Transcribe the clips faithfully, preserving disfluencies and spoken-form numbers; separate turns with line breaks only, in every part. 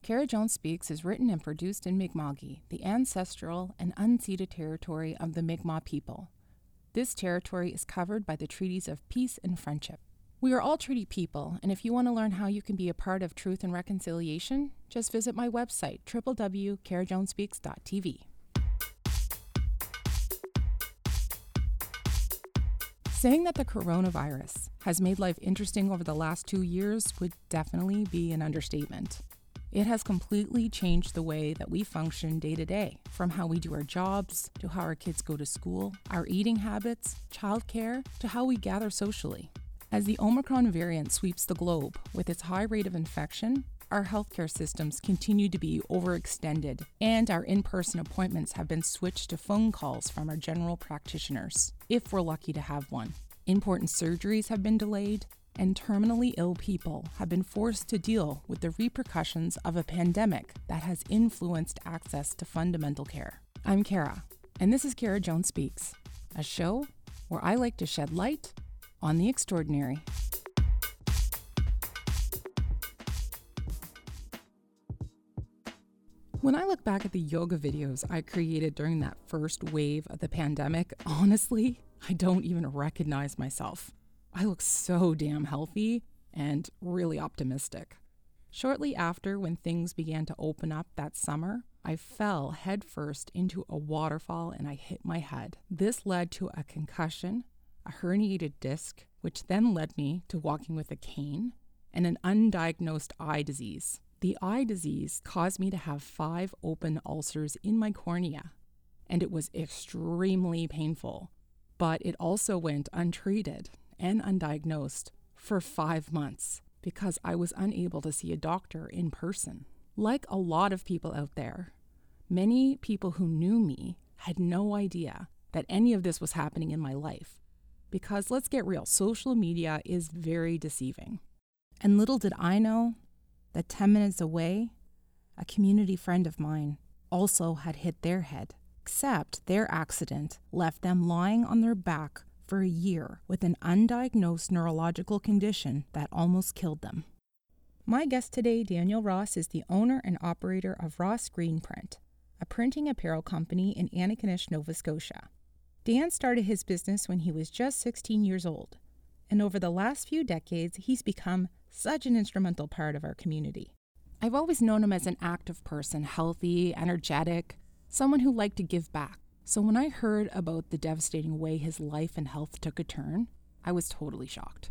Kara Jones Speaks is written and produced in Mi'kma'ki, the ancestral and unceded territory of the Mi'kmaq people. This territory is covered by the treaties of peace and friendship. We are all treaty people, and if you want to learn how you can be a part of truth and reconciliation, just visit my website, w w w dot kara jones speaks dot t v. Saying that the coronavirus has made life interesting over the last two years would definitely be an understatement. It has completely changed the way that we function day to day, from how we do our jobs, to how our kids go to school, our eating habits, childcare, to how we gather socially. As the Omicron variant sweeps the globe with its high rate of infection, our healthcare systems continue to be overextended, and our in-person appointments have been switched to phone calls from our general practitioners, if we're lucky to have one. Important surgeries have been delayed, and terminally ill people have been forced to deal with the repercussions of a pandemic that has influenced access to fundamental care. I'm Kara, and this is Kara Jones Speaks, a show where I like to shed light on the extraordinary. When I look back at the yoga videos I created during that first wave of the pandemic, honestly, I don't even recognize myself. I look so damn healthy and really optimistic. Shortly after, when things began to open up that summer, I fell headfirst into a waterfall and I hit my head. This led to a concussion, a herniated disc, which then led me to walking with a cane, and an undiagnosed eye disease. The eye disease caused me to have five open ulcers in my cornea, and it was extremely painful, but it also went untreated and undiagnosed for five months because I was unable to see a doctor in person. Like a lot of people out there, many people who knew me had no idea that any of this was happening in my life. Because let's get real, social media is very deceiving. And little did I know that ten minutes away, a community friend of mine also had hit their head, except their accident left them lying on their back for a year with an undiagnosed neurological condition that almost killed them. My guest today, Daniel Ross, is the owner and operator of Ross Green Print, a printing apparel company in Antigonish, Nova Scotia. Dan started his business when he was just sixteen years old, and over the last few decades, he's become such an instrumental part of our community. I've always known him as an active person, healthy, energetic, someone who liked to give back. So when I heard about the devastating way his life and health took a turn, I was totally shocked.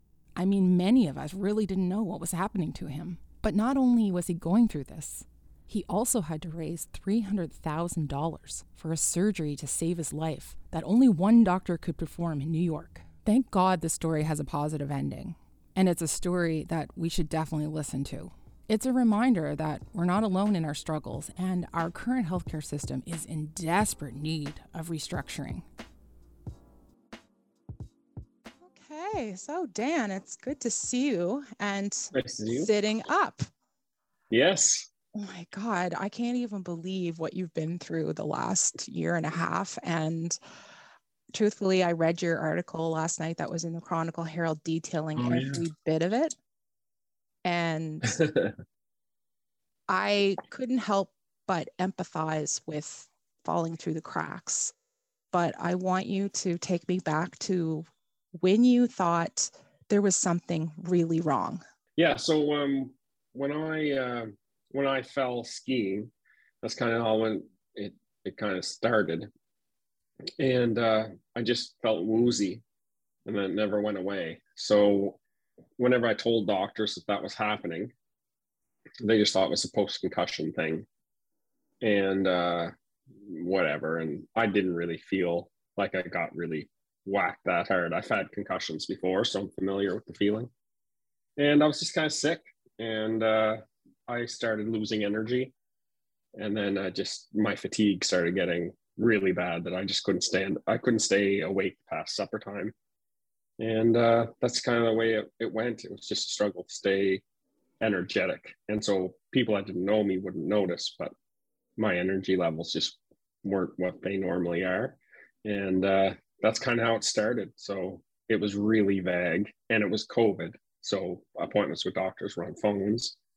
I mean, many of us really didn't know what was happening to him. But not only was he going through this, he also had to raise three hundred thousand dollars for a surgery to save his life that only one doctor could perform in New York. Thank God the story has a positive ending, and it's a story that we should definitely listen to. It's a reminder that we're not alone in our struggles, and our current healthcare system is in desperate need of restructuring. Okay, so Dan, it's good to see you and
nice to see you.
Sitting up.
Yes.
Oh my God, I can't even believe what you've been through the last year and a half. And truthfully, I read your article last night that was in the Chronicle Herald detailing
oh,
every
yeah.
bit of it. And I couldn't help but empathize with falling through the cracks. But I want you to take me back to when you thought there was something really wrong.
Yeah. So um, when I uh, when I fell skiing, that's kind of how when it it kind of started, and uh, I just felt woozy, and then it never went away. So whenever I told doctors that that was happening, they just thought it was a post-concussion thing, and uh, whatever. And I didn't really feel like I got really whacked that hard. I've had concussions before, so I'm familiar with the feeling. And I was just kind of sick, and uh, I started losing energy, and then I just my fatigue started getting really bad that I just couldn't stand. I couldn't stay awake past supper time. And uh, that's kind of the way it, it went. It was just a struggle to stay energetic. And so people that didn't know me wouldn't notice, but my energy levels just weren't what they normally are. And uh, that's kind of how it started. So it was really vague, and it was COVID. So appointments with doctors were on phones.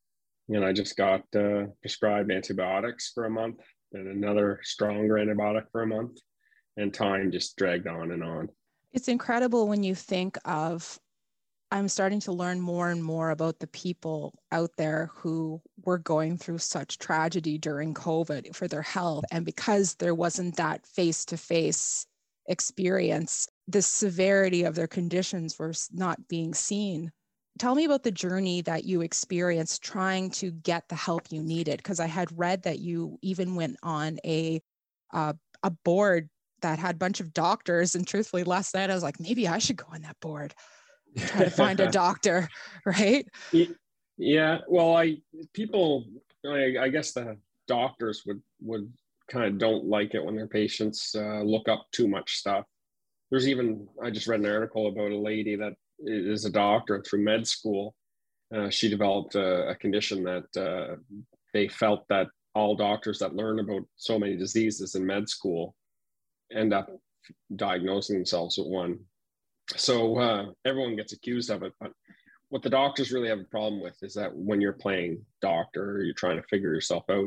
and I just got uh, prescribed antibiotics for a month and another stronger antibiotic for a month, and time just dragged on and on.
It's incredible when you think of, I'm starting to learn more and more about the people out there who were going through such tragedy during COVID for their health. And because there wasn't that face-to-face experience, the severity of their conditions was not being seen. Tell me about the journey that you experienced trying to get the help you needed, because I had read that you even went on a uh, a board that had a bunch of doctors. And truthfully, last night I was like, maybe I should go on that board, try to find a doctor, right?
Yeah, well, I people, I, I guess the doctors would would kind of don't like it when their patients uh, look up too much stuff. There's even, I just read an article about a lady that is a doctor through med school. Uh, she developed a, a condition that uh, they felt that all doctors that learn about so many diseases in med school end up diagnosing themselves with one. So uh, everyone gets accused of it. But what the doctors really have a problem with is that when you're playing doctor, you're trying to figure yourself out.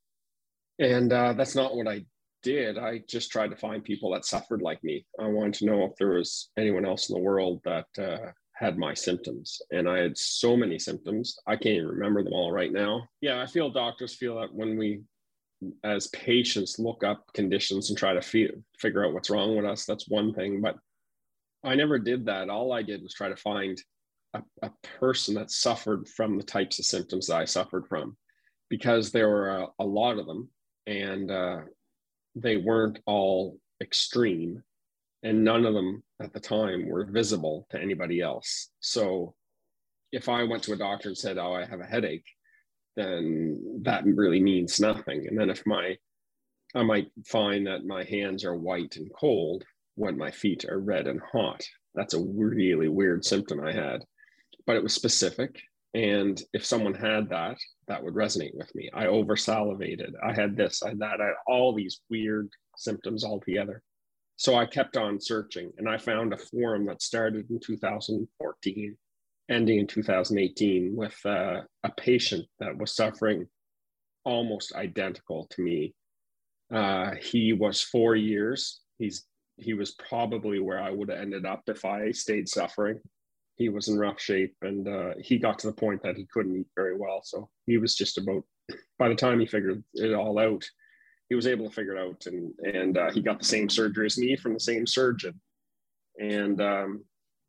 And uh, that's not what I did. I just tried to find people that suffered like me. I wanted to know if there was anyone else in the world that uh, had my symptoms. And I had so many symptoms, I can't even remember them all right now. Yeah, I feel doctors feel that when we, as patients, look up conditions and try to feel, figure out what's wrong with us, that's one thing. But I never did that. All I did was try to find a, a person that suffered from the types of symptoms that I suffered from, because there were a, a lot of them, and uh, they weren't all extreme, and none of them at the time were visible to anybody else. So if I went to a doctor and said, oh, I have a headache, then that really means nothing. And then if my, I might find that my hands are white and cold when my feet are red and hot. That's a really weird symptom I had, but it was specific. And if someone had that, that would resonate with me. I over salivated. I had this, I had that, I had all these weird symptoms all together. So I kept on searching, and I found a forum that started in two thousand fourteen, ending in two thousand eighteen, with uh, a patient that was suffering almost identical to me. Uh, he was four years. He's he was probably where I would have ended up if I stayed suffering. He was in rough shape, and uh, he got to the point that he couldn't eat very well. So he was just about, by the time he figured it all out, he was able to figure it out, and and uh, he got the same surgery as me from the same surgeon, and um,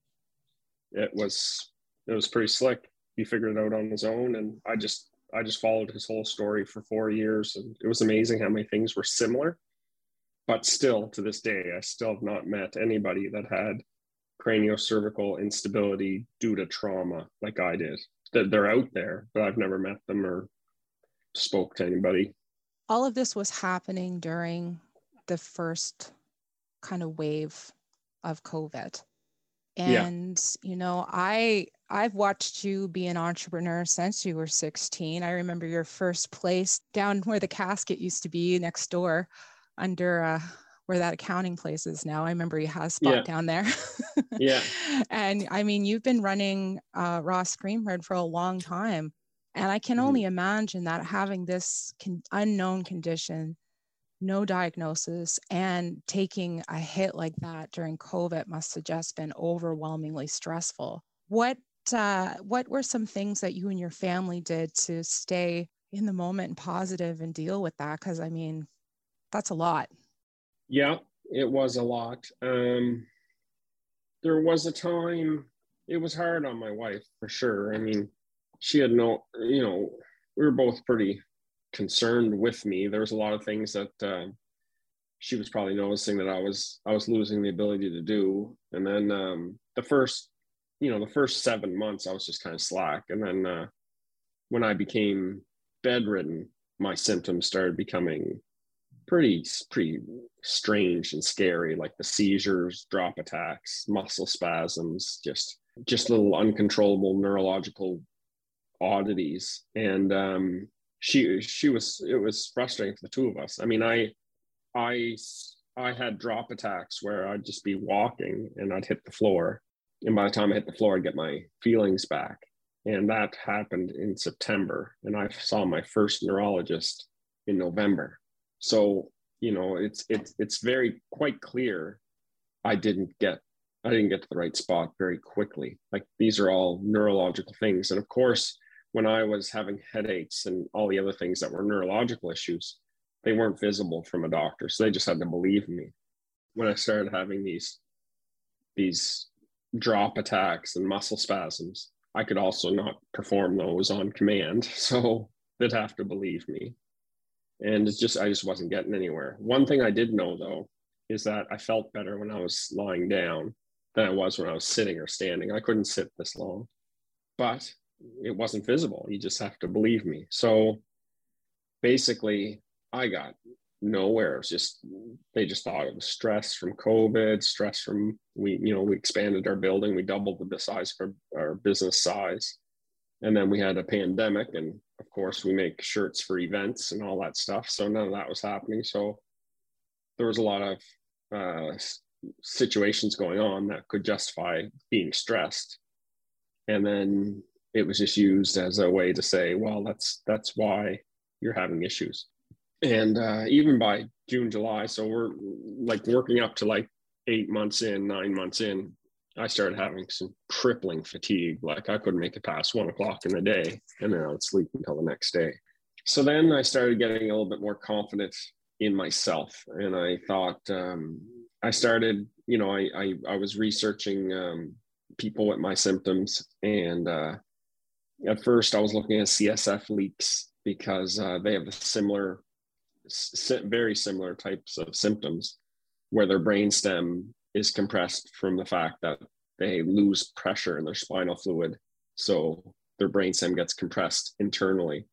it was it was pretty slick. He figured it out on his own, and I just I just followed his whole story for four years, and it was amazing how many things were similar. But still, to this day, I still have not met anybody that had craniocervical instability due to trauma like I did. They're out there, but I've never met them or spoke to anybody.
All of this was happening during the first kind of wave of COVID. And, yeah. you know, I, I've watched you be an entrepreneur since you were sixteen. I remember your first place down where the casket used to be next door under uh, where that accounting place is now. I remember you had a spot yeah. down there.
yeah.
And I mean, you've been running uh, Ross Greenbird for a long time. And I can only mm-hmm. imagine that having this con- unknown condition, no diagnosis, and taking a hit like that during COVID must have just been overwhelmingly stressful. What uh, what were some things that you and your family did to stay in the moment and positive and deal with that? Because I mean, that's a lot.
Yeah, it was a lot. Um, there was a time, it was hard on my wife for sure. I mean, she had no, you know, we were both pretty concerned with me. There was a lot of things that uh, she was probably noticing that I was, I was losing the ability to do. And then um, the first, you know, the first seven months, I was just kind of slack. And then uh, when I became bedridden, my symptoms started becoming pretty, pretty strange and scary, like the seizures, drop attacks, muscle spasms, just, just little uncontrollable neurological oddities. And um, she, she was, it was frustrating for the two of us. I mean, I, I, I had drop attacks where I'd just be walking and I'd hit the floor. And by the time I hit the floor, I'd get my feelings back. And that happened in September. And I saw my first neurologist in November. So, you know, it's it's it's very quite clear I didn't get I didn't get to the right spot very quickly. Like these are all neurological things. And of course, when I was having headaches and all the other things that were neurological issues, they weren't visible from a doctor. So they just had to believe me. When I started having these these drop attacks and muscle spasms, I could also not perform those on command. So they'd have to believe me. And it's just, I just wasn't getting anywhere. One thing I did know though, is that I felt better when I was lying down than I was when I was sitting or standing. I couldn't sit this long, but it wasn't visible. You just have to believe me. So basically I got nowhere. It was just, they just thought it was stress from COVID, stress from, we, you know, we expanded our building, we doubled the size of our, our business size. And then we had a pandemic, and of course we make shirts for events and all that stuff. So none of that was happening. So there was a lot of uh, situations going on that could justify being stressed. And then it was just used as a way to say, well, that's, that's why you're having issues. And uh, even by June, July, so we're like working up to like eight months in, nine months in, I started having some crippling fatigue. Like I couldn't make it past one o'clock in the day, and then I would sleep until the next day. So then I started getting a little bit more confident in myself. And I thought, um, I started, you know, I, I, I was researching um, people with my symptoms. And uh, at first I was looking at C S F leaks because uh, they have a similar, very similar types of symptoms where their brainstem is compressed from the fact that they lose pressure in their spinal fluid. So their brainstem gets compressed internally.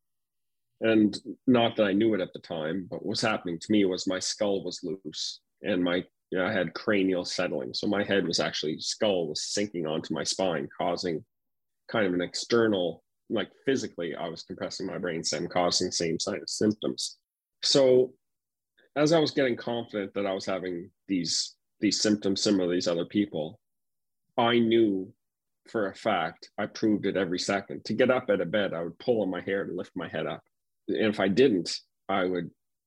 And not that I knew it at the time, but what was happening to me was my skull was loose and my, you know, I had cranial settling. So my head was actually, skull was sinking onto my spine, causing kind of an external, like physically, I was compressing my brainstem, causing the same kind of symptoms. So as I was getting confident that I was having these, these symptoms similar to these other people, I knew for a fact, I proved it every second. To get up out of bed, I would pull on my hair to lift my head up. And if I didn't, I would,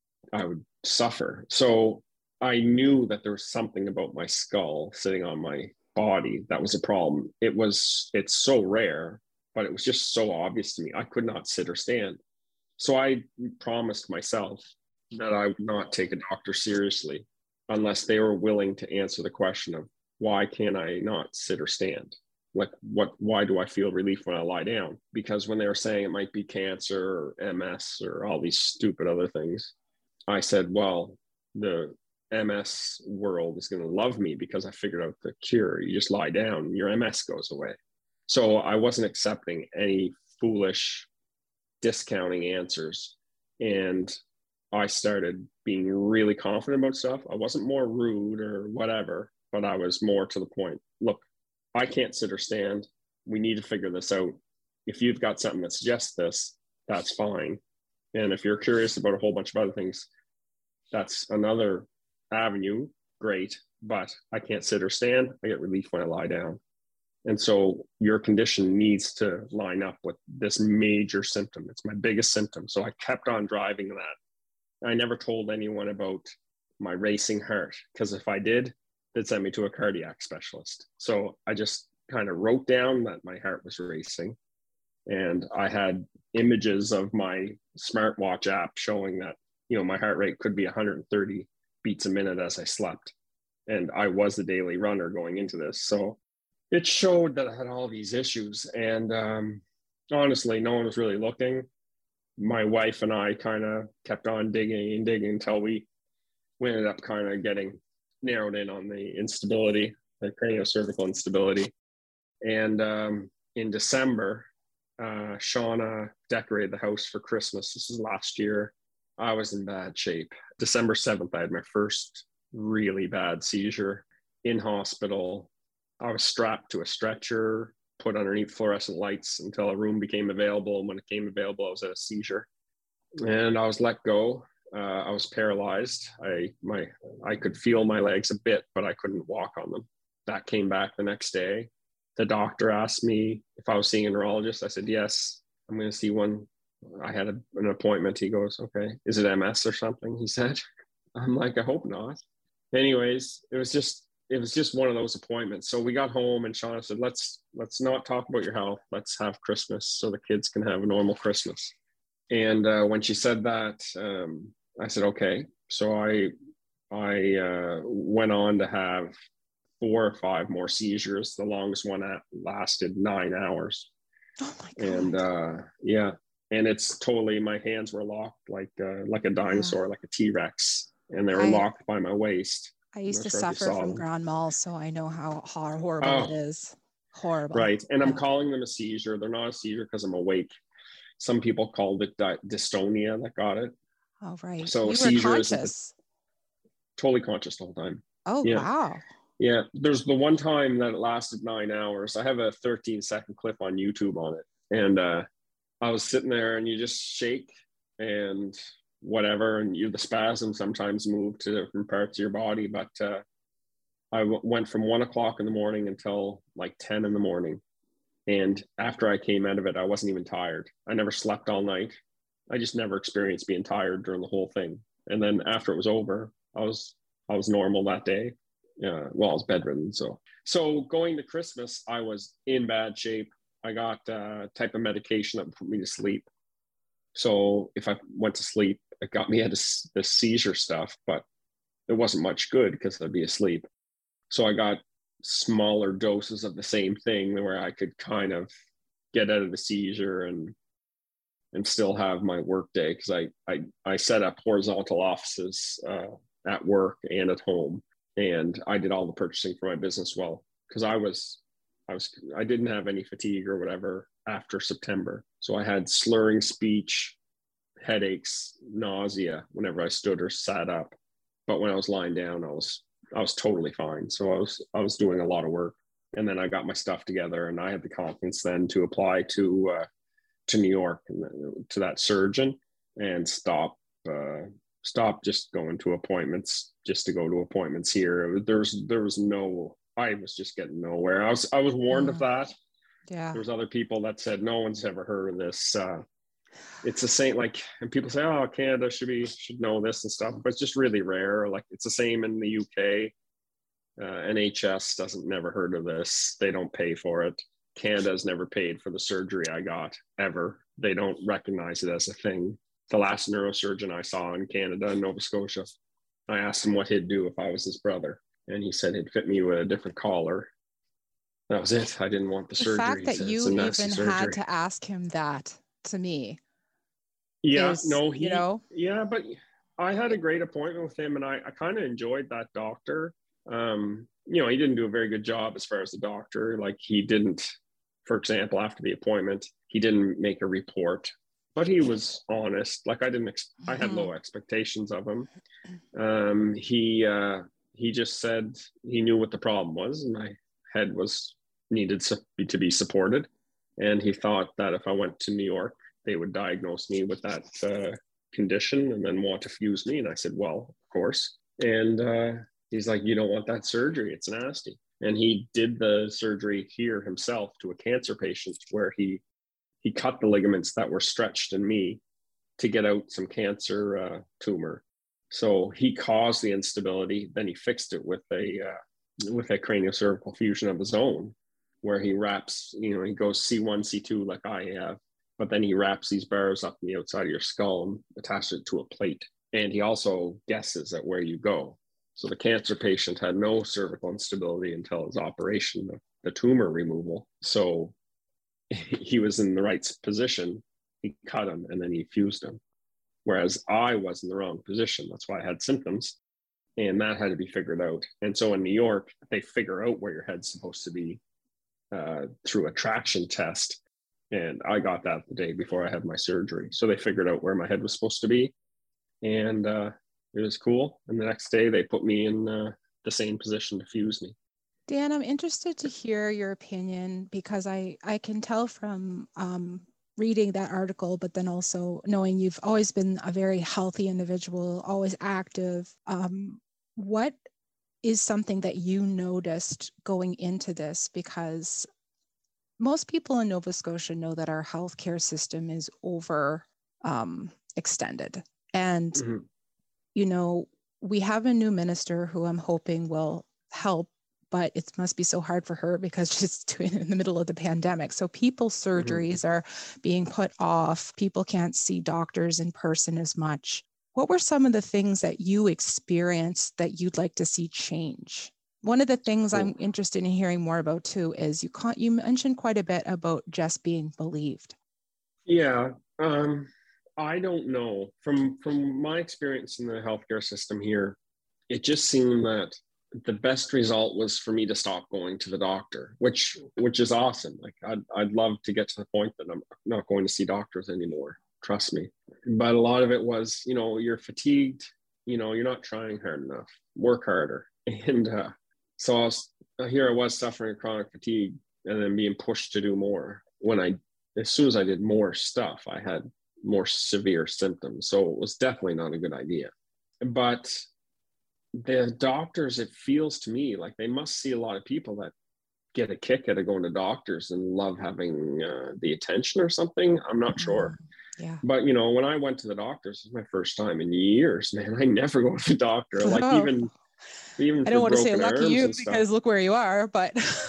I would suffer. So I knew that there was something about my skull sitting on my body that was a problem. It was, it's so rare, but it was just so obvious to me. I could not sit or stand. So I promised myself that I would not take a doctor seriously unless they were willing to answer the question of why can't I not sit or stand? Like what, why do I feel relief when I lie down? Because when they were saying it might be cancer or M S or all these stupid other things, I said, well, the M S world is going to love me because I figured out the cure. You just lie down, your M S goes away. So I wasn't accepting any foolish discounting answers. And I started being really confident about stuff. I wasn't more rude or whatever, but I was more to the point. Look, I can't sit or stand. We need to figure this out. If you've got something that suggests this, that's fine. And if you're curious about a whole bunch of other things, that's another avenue, great, but I can't sit or stand. I get relief when I lie down. And so your condition needs to line up with this major symptom. It's my biggest symptom. So I kept on driving that. I never told anyone about my racing heart, because if I did, they'd send me to a cardiac specialist. So I just kind of wrote down that my heart was racing. And I had images of my smartwatch app showing that, you know, my heart rate could be one hundred thirty beats a minute as I slept. And I was a daily runner going into this. So it showed that I had all these issues. And um, honestly, no one was really looking. My wife and I kind of kept on digging and digging until we, we ended up kind of getting narrowed in on the instability, the craniocervical instability. And um, in December, uh, Shauna decorated the house for Christmas. This is last year. I was in bad shape. December seventh, I had my first really bad seizure in hospital. I was strapped to a stretcher, put underneath fluorescent lights until a room became available. And when it came available, I was at a seizure. And I was let go. Uh, I was paralyzed. I my I could feel my legs a bit, but I couldn't walk on them. That came back the next day. the doctor asked me if I was seeing a neurologist. I said, yes, I'm going to see one. I had a, an appointment. He goes, okay, is it M S or something? He said. I'm like, I hope not. Anyways, it was just, it was just one of those appointments. So we got home and Shauna said, let's, let's not talk about your health. Let's have Christmas so the kids can have a normal Christmas. And uh, when she said that, um, I said, okay. So I, I uh, went on to have four or five more seizures. The longest one lasted nine hours.
Oh my God.
And uh, yeah, and it's totally, my hands were locked like uh, like a dinosaur, yeah. like a T-Rex, and they were I, locked by my waist.
I used to suffer from them. Grand mal, so I know how, how horrible oh, it is. Horrible.
Right, and I'm calling them a seizure. They're not a seizure because I'm awake. Some people called it di- dystonia that got it.
Oh, right.
So
you
seizure
were
conscious. Totally conscious the whole time.
Oh,
yeah.
wow.
Yeah, there's the one time that it lasted nine hours. I have a thirteen second clip on YouTube on it. And uh, I was sitting there and you just shake and whatever. And you, the spasms sometimes move to different parts of your body. But uh, I w- went from one o'clock in the morning until like ten in the morning. And after I came out of it, I wasn't even tired. I never slept all night. I just never experienced being tired during the whole thing. And then after it was over, I was I was normal that day. Uh, well, I was bedridden. So, so going to Christmas, I was in bad shape. I got a type of medication that would put me to sleep. So if I went to sleep, it got me into the seizure stuff, but it wasn't much good because I'd be asleep. So I got smaller doses of the same thing where I could kind of get out of the seizure and and still have my work day, because I, I I set up horizontal offices uh, at work and at home. And I did all the purchasing for my business well, because I was, I was, I didn't have any fatigue or whatever after September. So I had slurring speech, headaches, nausea whenever I stood or sat up. But when I was lying down, I was, I was totally fine. So I was, I was doing a lot of work. And then I got my stuff together, and I had the confidence then to apply to, uh, to New York and to that surgeon and stop, uh, stop just going to appointments just to go to appointments here. There was, there was no, I was just getting nowhere. I was, I was warned mm. of that.
Yeah.
There was other people that said, no one's ever heard of this. Uh, it's the same, like, and people say, oh, Canada should be, should know this and stuff, but it's just really rare. Like it's the same in the U K. Uh, N H S doesn't, never heard of this. They don't pay for it. Canada's never paid for the surgery I got ever. They don't recognize it as a thing. The last neurosurgeon I saw in Canada, in Nova Scotia, I asked him what he'd do if I was his brother. And he said he'd fit me with a different collar. That was it. I didn't want the, the surgery.
The fact that you even surgery. had to ask him that, to me.
Yeah,
is,
no, he,
you know?
Yeah, but I had a great appointment with him, and I, I kind of enjoyed that doctor. Um, you know, he didn't do a very good job as far as the doctor. Like he didn't, for example, after the appointment, he didn't make a report. But he was honest. Like I didn't, ex- I had low expectations of him. Um, he uh, he just said he knew what the problem was, and my head was needed su- to be supported. And he thought that if I went to New York, they would diagnose me with that uh, condition and then want to fuse me. And I said, well, of course. And uh, he's like, you don't want that surgery. It's nasty. And he did the surgery here himself to a cancer patient, where he He cut the ligaments that were stretched in me to get out some cancer uh, tumor. So he caused the instability. Then he fixed it with a uh, with a craniocervical fusion of his own, where he wraps, you know, he goes C one, C two like I have, but then he wraps these bars up on the outside of your skull and attaches it to a plate. And he also guesses at where you go. So the cancer patient had no cervical instability until his operation, the, the tumor removal. So he was in the right position. He cut him and then he fused him. Whereas I was in the wrong position. That's why I had symptoms. And that had to be figured out. And so in New York, they figure out where your head's supposed to be uh, through a traction test. And I got that the day before I had my surgery. So they figured out where my head was supposed to be. And uh, it was cool. And the next day they put me in uh, the same position to fuse me.
Dan, I'm interested to hear your opinion, because I, I can tell from um, reading that article, but then also knowing you've always been a very healthy individual, always active. Um, what is something that you noticed going into this? Because most people in Nova Scotia know that our healthcare system is over um, extended. And,
Mm-hmm.
you know, we have a new minister who I'm hoping will help, but it must be so hard for her because she's doing it in the middle of the pandemic. So people's surgeries
Mm-hmm.
are being put off. People can't see doctors in person as much. What were some of the things that you experienced that you'd like to see change? One of the things
Oh,
I'm interested in hearing more about too is you can't, you mentioned quite a bit about just being believed.
yeah. Um, I don't know. From from my experience in the healthcare system here, it just seemed that the best result was for me to stop going to the doctor, which which is awesome. Like I'd I'd love to get to the point that I'm not going to see doctors anymore. Trust me. But a lot of it was, you know, you're fatigued. You know, you're not trying hard enough. Work harder. And uh, so I was here. I was suffering chronic fatigue, and then being pushed to do more. When I, as soon as I did more stuff, I had more severe symptoms. So it was definitely not a good idea. But the doctors, it feels to me like they must see a lot of people that get a kick out of going to doctors and love having uh, the attention or something. I'm not sure.
Yeah.
But, you know, when I went to the doctors, it was my first time in years, man. I never go to the doctor. Like
Oh,
even, even
I
for
don't want to say
broken
lucky
arms
you
and stuff.
because look where you are, but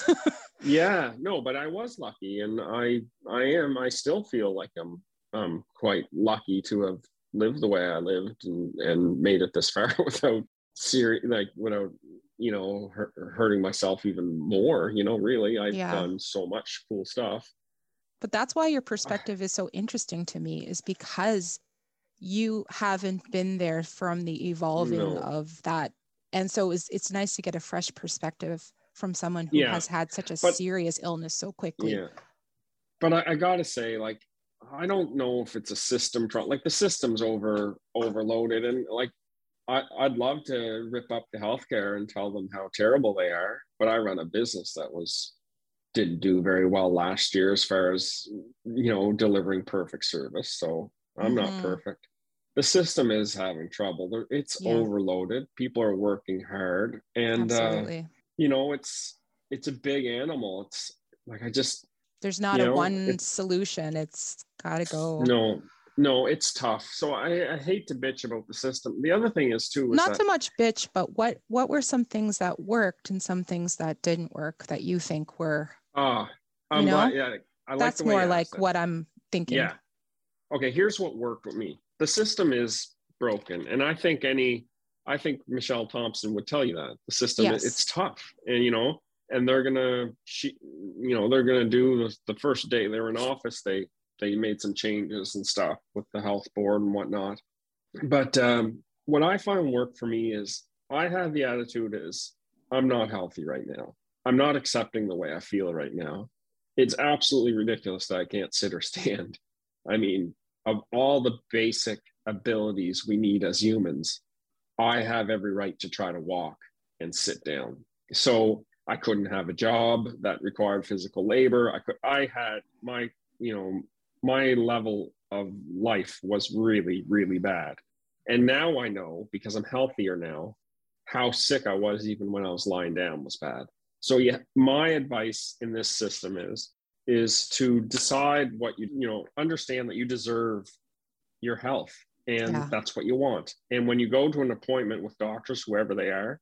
Yeah, no, but I was lucky, and I, I am, I still feel like I'm, I'm quite lucky to have lived the way I lived and, and made it this far without serious, like without, you know, hurt, hurting myself even more. You know, really, I've
yeah.
done so much cool stuff.
But that's why your perspective is so interesting to me, is because you haven't been there from the evolving
No,
of that. And so it's, it's nice to get a fresh perspective from someone who
yeah,
has had such a
but
serious illness so quickly.
yeah, but I, I gotta say, like, I don't know if it's a system problem. Like the system's over overloaded, and like I, I'd love to rip up the healthcare and tell them how terrible they are. But I run a business that was didn't do very well last year as far as, you know, delivering perfect service. So I'm not
Mm-hmm.
perfect. The system is having trouble. It's
Yeah,
overloaded. People are working hard, and uh,
absolutely.
you know, it's it's a big animal. It's like I just,
There's not
you
a
know,
one
it's
solution. It's got to go.
no, no, it's tough. So I, I hate to bitch about the system. The other thing is too is
Not
that
so much bitch, but what what were some things that worked and some things that didn't work that you think were,
ah,
you
I'm glad.
know?
Yeah, I like the
That's
way you
more
asked
like
it.
what I'm thinking.
Yeah. Okay. Here's what worked with me. The system is broken, and I think any, I think Michelle Thompson would tell you that the system it's
Yes.
tough, and you know, and they're gonna, she, you know, they're gonna do the, the first day they were in office. They they made some changes and stuff with the health board and whatnot. But um, what I find work for me is I have the attitude is I'm not healthy right now. I'm not accepting the way I feel right now. It's absolutely ridiculous that I can't sit or stand. I mean, of all the basic abilities we need as humans, I have every right to try to walk and sit down. So I couldn't have a job that required physical labor. I could I had my, you know, my level of life was really, really bad. And now I know, because I'm healthier now, how sick I was even when I was lying down was bad. So yeah, my advice in this system is is to decide what you, you know, understand that you deserve your health, and
Yeah.
that's what you want. And when you go to an appointment with doctors, whoever they are,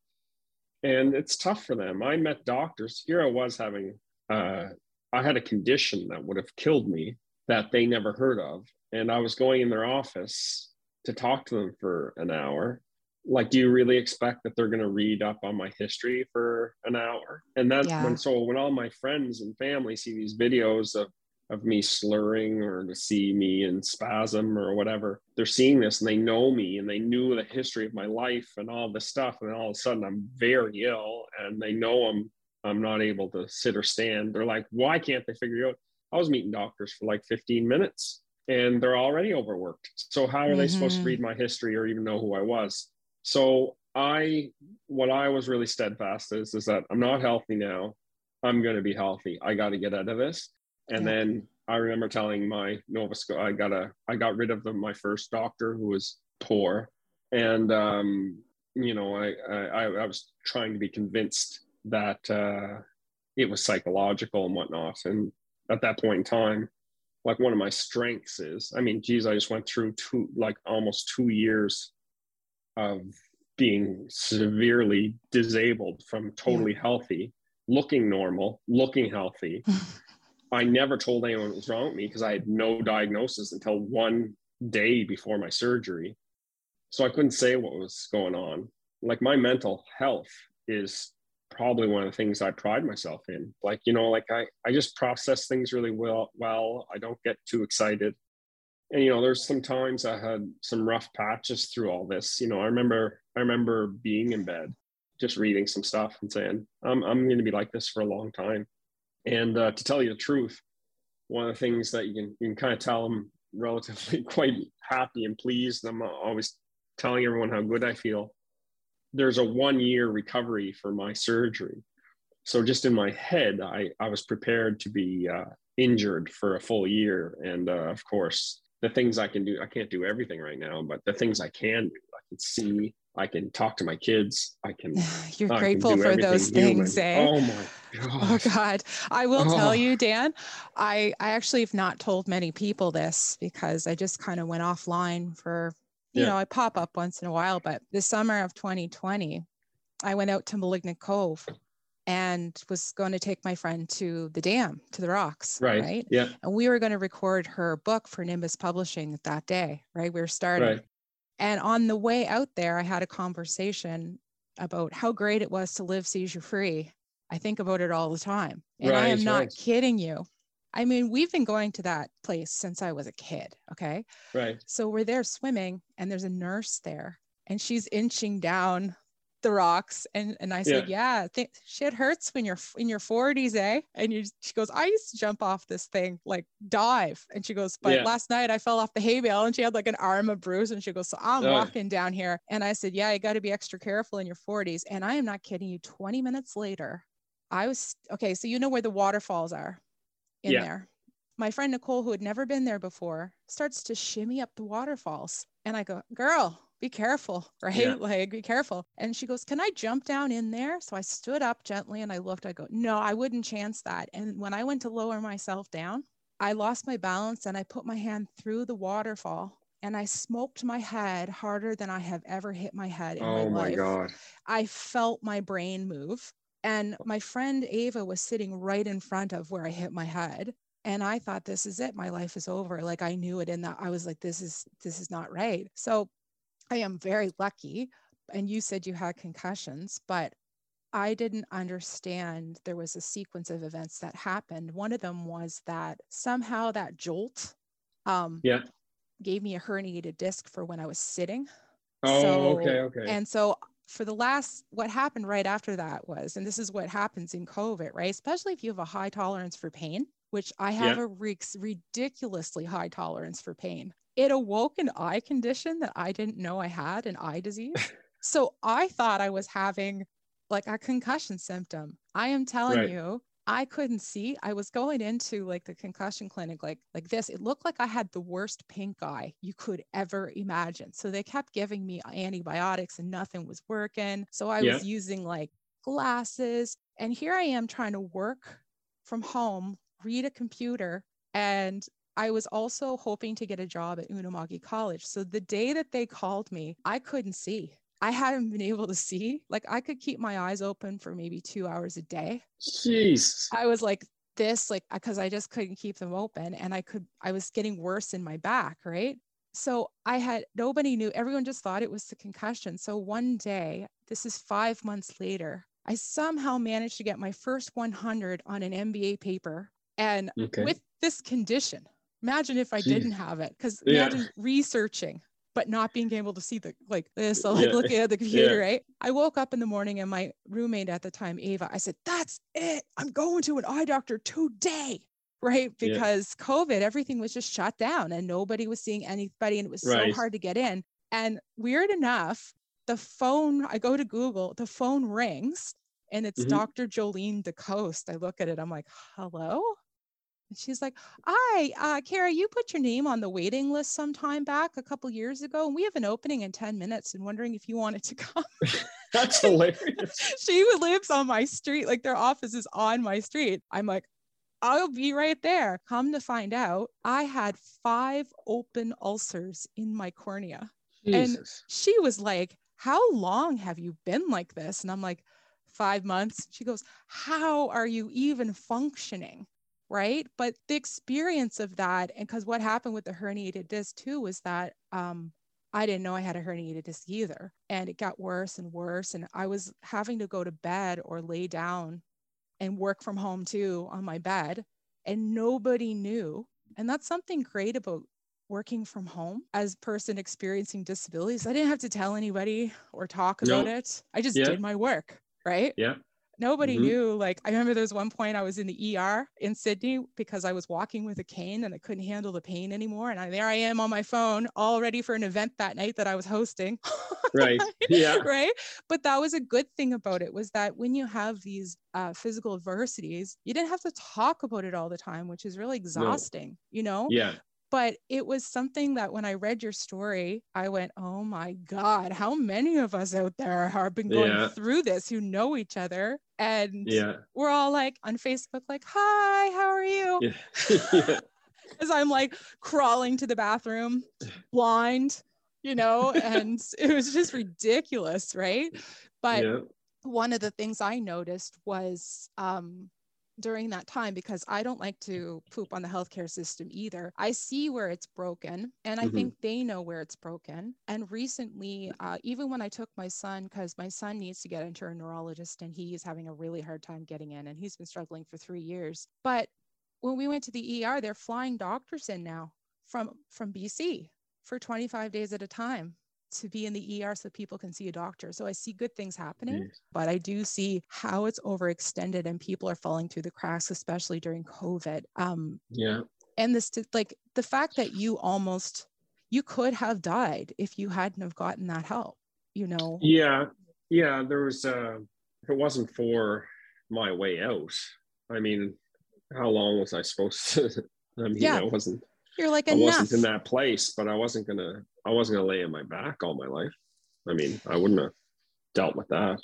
and it's tough for them. I met doctors. Here I was having, uh, I had a condition that would have killed me that they never heard of. And I was going in their office to talk to them for an hour. Like, do you really expect that they're going to read up on my history for an hour? And that
Yeah.
when, so when all my friends and family see these videos of, of me slurring, or to see me in spasm or whatever, they're seeing this and they know me and they knew the history of my life and all this stuff. And all of a sudden I'm very ill, and they know I'm, I'm not able to sit or stand. They're like, why can't they figure it out? I was meeting doctors for like fifteen minutes and they're already overworked. So how are they supposed to
Mm-hmm.
read my history or even know who I was? So I, what I was really steadfast is, is that I'm not healthy now. I'm going to be healthy. I got to get out of this. And
Yeah.
then I remember telling my Nova Scotia, I got a, I got rid of the, my first doctor who was poor. And, um, you know, I, I, I was trying to be convinced that uh, it was psychological and whatnot. And at that point in time, like one of my strengths is, I mean, geez, I just went through two, like almost two years of being severely disabled from totally yeah. healthy, looking normal, looking healthy. I never told anyone what was wrong with me because I had no diagnosis until one day before my surgery. So I couldn't say what was going on. Like my mental health is probably one of the things I pride myself in. Like, you know, like I, I just process things really well, well. I don't get too excited. And, you know, there's some times I had some rough patches through all this. You know, I remember, I remember being in bed, just reading some stuff and saying, I'm, I'm going to be like this for a long time. And uh, to tell you the truth, one of the things that you can, you can kind of tell I'm relatively quite happy and pleased. I'm always telling everyone how good I feel. There's a one year recovery for my surgery. So just in my head, I, I was prepared to be uh, injured for a full year. And uh, of course, the things I can do, I can't do everything right now, but the things I can do, I can see, I can talk to my kids. I can.
You're
I
grateful
can
for those things,
human.
eh?
Oh my God.
Oh God. I will
oh.
tell you, Dan, I, I actually have not told many people this because I just kind of went offline for, you yeah. know, I pop up once in a while, but this summer of twenty twenty, I went out to Malignant Cove and was going to take my friend to the dam, to the rocks.
Right.
Right.
Yeah.
And we were going to record her book for Nimbus Publishing that day. Right. We were starting.
Right.
And on the way out there, I had a conversation about how great it was to live seizure free. I think about it all the time. And
right,
I am not
right.
kidding you. I mean, we've been going to that place since I was a kid. Okay.
Right.
So we're there swimming and there's a nurse there and she's inching down the rocks. And, and I said, yeah, yeah th- shit hurts when you're in your forties, eh? And you, she goes, I used to jump off this thing, like dive. And she goes, but yeah. last night I fell off the hay bale and she had like an arm of bruise. And she goes, so I'm oh. walking down here. And I said, yeah, you got to be extra careful in your forties. And I am not kidding you. twenty minutes later, I was, okay, so you know where the waterfalls are in yeah. there. My friend Nicole, who had never been there before, starts to shimmy up the waterfalls. And I go, girl, be careful, right? Yeah. Like, be careful. And she goes, can I jump down in there? So I stood up gently and I looked, I go, no, I wouldn't chance that. And when I went to lower myself down, I lost my balance and I put my hand through the waterfall and I smoked my head harder than I have ever hit my head in
oh
my life.
Oh my God.
I felt my brain move. And my friend Ava was sitting right in front of where I hit my head. And I thought, this is it. My life is over. Like I knew it in that I was like, this is, this is not right. So I am very lucky. And you said you had concussions, but I didn't understand there was a sequence of events that happened. One of them was that somehow that jolt um,
yeah.
gave me a herniated disc for when I was sitting.
Oh,
so,
okay, okay.
And so for the last, what happened right after that was, and this is what happens in COVID, right? Especially if you have a high tolerance for pain, which I have yeah. a re- ridiculously high tolerance for pain. It awoke an eye condition that I didn't know I had, an eye disease. So I thought I was having like a concussion symptom. I am telling right. you, I couldn't see. I was going into like the concussion clinic, like, like this. It looked like I had the worst pink eye you could ever imagine. So they kept giving me antibiotics and nothing was working. So I yeah. was using like glasses. And here I am trying to work from home, read a computer, and I was also hoping to get a job at Unama'ki College. So the day that they called me, I couldn't see. I hadn't been able to see. Like I could keep my eyes open for maybe two hours a day.
Jeez.
I was like this, like, because I just couldn't keep them open. And I could, I was getting worse in my back, right? So I had, nobody knew, everyone just thought it was the concussion. So one day, this is five months later, I somehow managed to get my first one hundred on an M B A paper. And okay. with this condition, imagine if I Jeez. didn't have it, because yeah. imagine researching, but not being able to see the like this, so like yeah. looking at the computer, yeah. right? I woke up in the morning and my roommate at the time, Ava, I said, that's it. I'm going to an eye doctor today, right? Because yeah. COVID, everything was just shut down and nobody was seeing anybody and it was right. so hard to get in. And weird enough, the phone, I go to Google, the phone rings and it's mm-hmm. Doctor Jolene DeCoste. I look at it, I'm like, hello? And she's like, hi, uh, Kara, you put your name on the waiting list some time back a couple years ago, and we have an opening in ten minutes and wondering if you wanted to come.
That's hilarious.
She lives on my street, like their office is on my street. I'm like, I'll be right there. Come to find out, I had five open ulcers in my cornea.
Jesus.
And she was like, how long have you been like this? And I'm like, five months. She goes, how are you even functioning? Right. But the experience of that, and because what happened with the herniated disc too, was that um, I didn't know I had a herniated disc either. And it got worse and worse. And I was having to go to bed or lay down and work from home too on my bed. And nobody knew. And that's something great about working from home as a person experiencing disabilities. I didn't have to tell anybody or talk about
No.
it. I just
Yeah.
did my work. Right.
Yeah.
Nobody
Mm-hmm.
knew. Like, I remember there was one point I was in the E R in Sydney because I was walking with a cane and I couldn't handle the pain anymore. And I, there I am on my phone, all ready for an event that night that I was hosting.
Right. Yeah.
Right. But that was a good thing about it, was that when you have these uh, physical adversities, you didn't have to talk about it all the time, which is really exhausting, no. you know?
Yeah.
But it was something that when I read your story, I went, oh my God, how many of us out there have been going
Yeah.
through this who know each other? And
yeah.
we're all like on Facebook, like, hi, how are you?
Yeah. yeah.
As I'm like crawling to the bathroom, blind, you know, and it was just ridiculous, right? But
yeah.
one of the things I noticed was, um, during that time, because I don't like to poop on the healthcare system either. I see where it's broken, and I
Mm-hmm.
think they know where it's broken. And recently, uh, even when I took my son, because my son needs to get into a neurologist and he is having a really hard time getting in, and he's been struggling for three years. But when we went to the E R, they're flying doctors in now from, from B C for twenty-five days at a time to be in the E R so people can see a doctor. So I see good things happening, yes. But I do see how it's overextended and people are falling through the cracks, especially during COVID. Um,
yeah.
And this, like the fact that you almost, you could have died if you hadn't have gotten that help, you know?
Yeah. Yeah. There was, uh, if it wasn't for my way out, I mean, how long was I supposed to, I mean,
yeah.
I wasn't,
You're like,
I
enough.
wasn't in that place, but I wasn't going to, I wasn't going to lay on my back all my life. I mean, I wouldn't have dealt with that.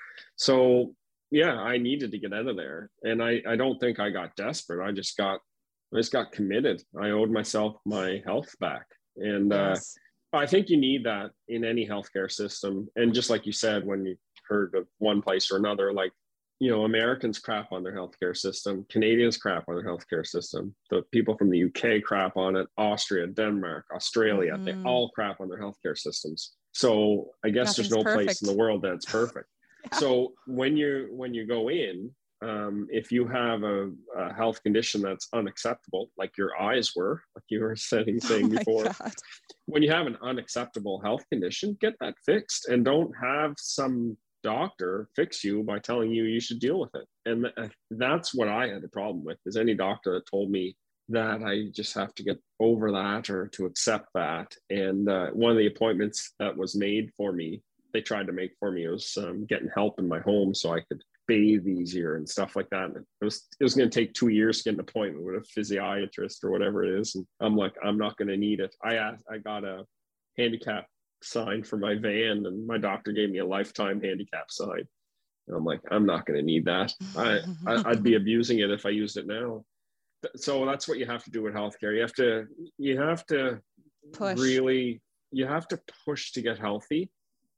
So yeah, I needed to get out of there. And I, I don't think I got desperate. I just got, I just got committed. I owed myself my health back. And
yes.
uh, I think you need that in any healthcare system. And just like you said, when you heard of one place or another, like, you know, Americans crap on their healthcare system, Canadians crap on their healthcare system, the people from the U K crap on it, Austria, Denmark, Australia, mm-hmm. they all crap on their healthcare systems. So I guess Nothing's there's no perfect. place in the world that's perfect. yeah. So when you when you go in, um, if you have a, a health condition that's unacceptable, like your eyes were, like you were saying, saying
oh
before,
God.
when you have an unacceptable health condition, get that fixed and don't have some doctor fix you by telling you you should deal with it. And th- that's what I had a problem with, is any doctor that told me that I just have to get over that or to accept that. And uh, one of the appointments that was made for me, they tried to make for me, was um, getting help in my home so I could bathe easier and stuff like that. And it was it was going to take two years to get an appointment with a physiatrist or whatever it is. And I'm like, I'm not going to need it. I asked, I got a handicap sign for my van, and my doctor gave me a lifetime handicap sign. And I'm like, I'm not going to need that. I, I I'd be abusing it if I used it now. So that's what you have to do with healthcare. You have to you have to
push.
really you have to push to get healthy,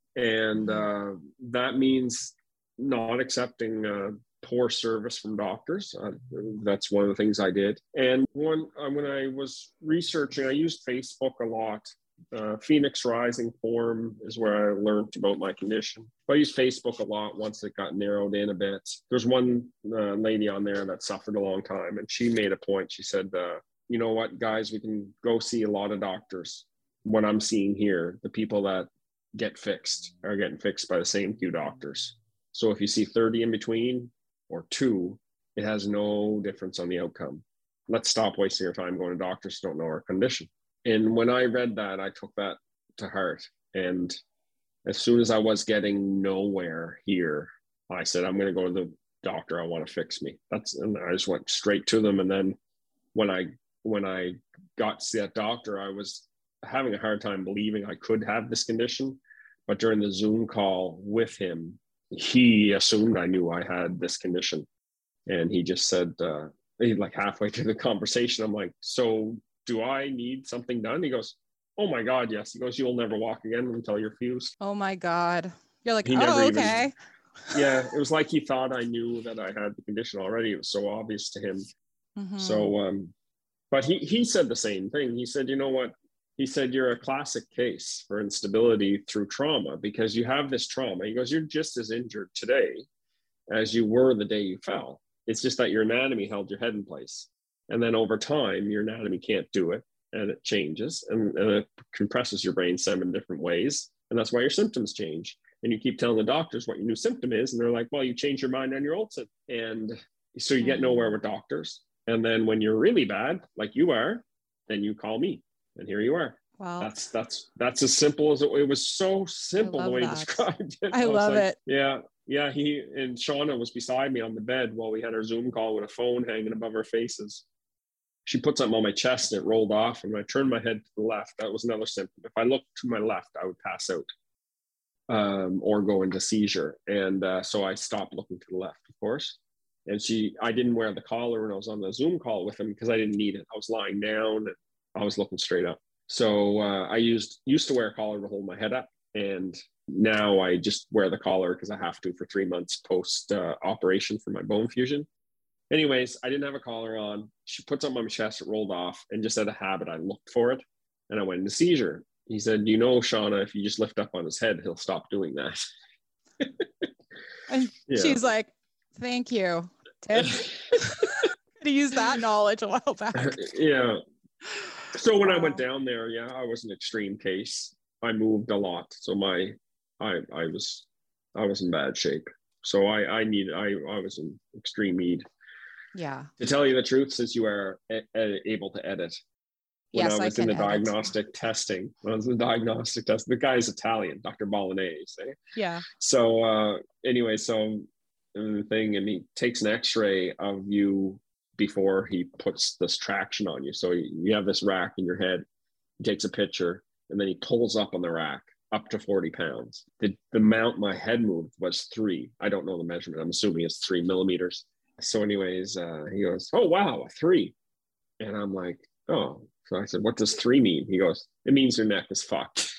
and uh, that means not accepting uh, poor service from doctors. Uh, that's one of the things I did. And one uh, when I was researching, I used Facebook a lot. Uh, Phoenix Rising Forum is where I learned about my condition. I used Facebook a lot once it got narrowed in a bit. There's one uh, lady on there that suffered a long time, and she made a point. She said, uh, you know what, guys, we can go see a lot of doctors. What I'm seeing here, the people that get fixed are getting fixed by the same few doctors. So if you see thirty in between or two, it has no difference on the outcome. Let's stop wasting our time going to doctors who don't know our condition. And when I read that, I took that to heart. And as soon as I was getting nowhere here, I said, I'm going to go to the doctor. I want to fix me. That's, and I just went straight to them. And then when I, when I got to see that doctor, I was having a hard time believing I could have this condition. But during the Zoom call with him, he assumed I knew I had this condition. And he just said, uh, he, like halfway through the conversation, I'm like, so do I need something done? He goes, oh my God, yes. He goes, you'll never walk again until you're fused.
Oh my God. You're like,
He
oh,
never even,
okay.
yeah, it was like he thought I knew that I had the condition already. It was so obvious to him. Mm-hmm. So, um, but he, he said the same thing. He said, you know what? He said, you're a classic case for instability through trauma because you have this trauma. He goes, you're just as injured today as you were the day you fell. It's just that your anatomy held your head in place. And then over time, your anatomy can't do it and it changes and, and it compresses your brain seven different ways. And that's why your symptoms change. And you keep telling the doctors what your new symptom is. And they're like, well, you changed your mind on your old symptom. And so you get nowhere with doctors. And then when you're really bad, like you are, then you call me. And here you are.
Wow.
That's that's that's as simple as it, it was. So simple the way
that.
he described it.
I, I love like, it.
Yeah. Yeah. He and Shauna was beside me on the bed while we had our Zoom call with a phone hanging above our faces. She put something on my chest and it rolled off. And when I turned my head to the left, that was another symptom. If I looked to my left, I would pass out um, or go into seizure. And uh, so I stopped looking to the left, of course. And she, I didn't wear the collar when I was on the Zoom call with him because I didn't need it. I was lying down and I was looking straight up. So uh, I used used to wear a collar to hold my head up. And now I just wear the collar because I have to for three months post uh, operation for my bone fusion. Anyways, I didn't have a collar on. She put something on my chest, it rolled off, and just out of habit, I looked for it and I went into seizure. He said, you know, Shauna, if you just lift up on his head, he'll stop doing that.
And yeah. She's like, thank you, Ted. Could have used that knowledge a while back.
Yeah. So when wow. I went down there, yeah, I was an extreme case. I moved a lot. So my, I, I was, I was in bad shape. So I, I need, I, I was in extreme need.
Yeah.
To tell you the truth, since you are a, a, able to edit, when yes, I was I in the edit. diagnostic testing, when I was in the diagnostic test, the guy's Italian, Doctor Bolognese. Eh?
Yeah.
So uh, anyway, so the thing, and he takes an X-ray of you before he puts this traction on you. So you have this rack in your head. He takes a picture, and then he pulls up on the rack up to forty pounds. The, the amount my head moved was three. I don't know the measurement. I'm assuming it's three millimeters. So anyways, uh, he goes, oh, wow, a three. And I'm like, oh. So I said, what does three mean? He goes, it means your neck is fucked.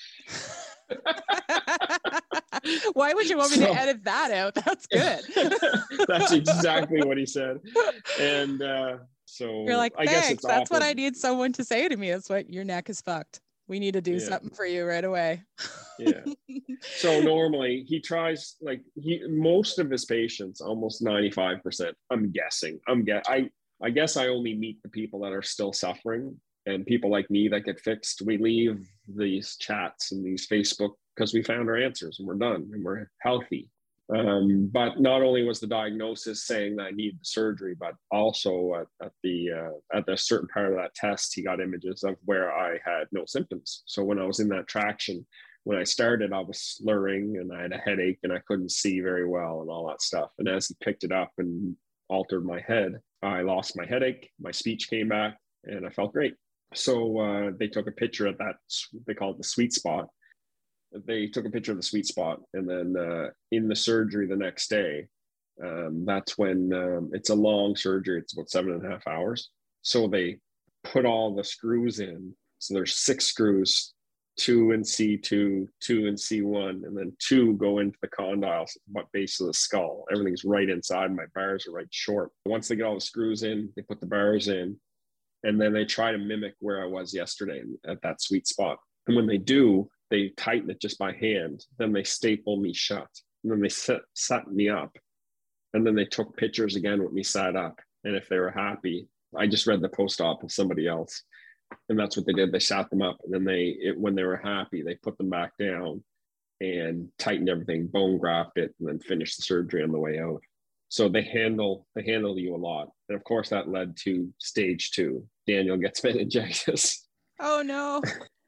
Why would you want me so, to edit that out? That's good.
That's exactly what he said. And uh, so
you're like,
I
thanks.
guess it's
That's
awkward.
what I need someone to say to me is what your neck is fucked. We need to do yeah. something for you right away.
Yeah. So normally he tries, like he, most of his patients, almost ninety-five percent, I'm guessing, I'm get, I, I guess I only meet the people that are still suffering, and people like me that get fixed. We leave these chats and these Facebook because we found our answers and we're done and we're healthy. Um, but not only was the diagnosis saying that I needed the surgery, but also at, at the uh, at a certain part of that test, he got images of where I had no symptoms. So when I was in that traction, when I started, I was slurring and I had a headache and I couldn't see very well and all that stuff. And as he picked it up and altered my head, I lost my headache, my speech came back, and I felt great. So uh, they took a picture at that, they call it the sweet spot. They took a picture of the sweet spot, and then uh, in the surgery the next day, um, that's when um, it's a long surgery. It's about seven and a half hours. So they put all the screws in. So there's six screws, two in C two, two in C one, and then two go into the condyles at the base of the skull. Everything's right inside. My bars are right short. Once they get all the screws in, they put the bars in, and then they try to mimic where I was yesterday at that sweet spot. And when they do, they tighten it just by hand. Then they staple me shut. And then they set, set me up. And then they took pictures again with me sat up. And if they were happy, I just read the post-op of somebody else. And that's what they did. They sat them up. And then they, it, when they were happy, they put them back down and tightened everything, bone grafted it, and then finished the surgery on the way out. So they handle, they handle you a lot. And of course that led to stage two. Daniel gets meningitis.
Oh no.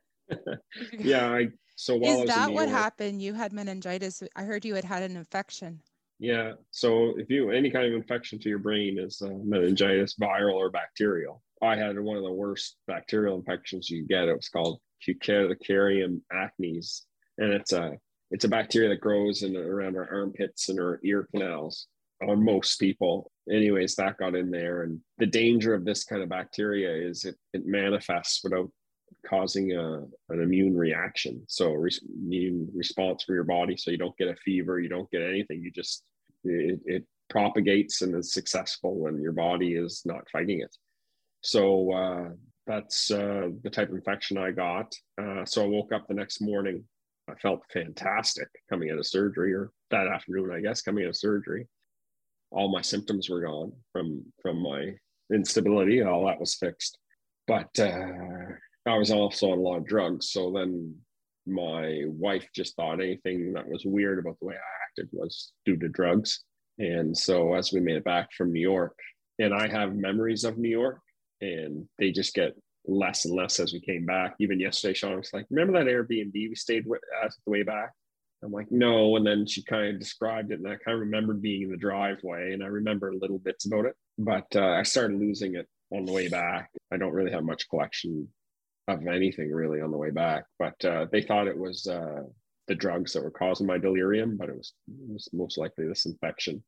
Yeah. I, so while
Is
I was
that
in
what
York,
happened? You had meningitis. I heard you had had an infection.
Yeah. So if you, any kind of infection to your brain is uh, meningitis, viral or bacterial. I had one of the worst bacterial infections you get. It was called Cuticarium acnes. And it's a, it's a bacteria that grows in around our armpits and our ear canals. on most people. Anyways, that got in there. And the danger of this kind of bacteria is it, it manifests without causing a, an immune reaction. So re- immune response for your body. So you don't get a fever, you don't get anything. You just, it, it propagates and is successful when your body is not fighting it. So uh, that's uh, the type of infection I got. Uh, so I woke up the next morning. I felt fantastic coming out of surgery, or that afternoon, I guess, coming out of surgery. All my symptoms were gone from, from my instability. All that was fixed. But uh, I was also on a lot of drugs. So then my wife just thought anything that was weird about the way I acted was due to drugs. And so as we made it back from New York, and I have memories of New York, and they just get less and less as we came back. Even yesterday, Sean was like, remember that Airbnb we stayed with at the way back? I'm like, no. And then she kind of described it, and I kind of remembered being in the driveway, and I remember little bits about it. But uh, I started losing it on the way back. I don't really have much collection of anything really on the way back. But uh, they thought it was uh, the drugs that were causing my delirium, but it was, it was most likely this infection.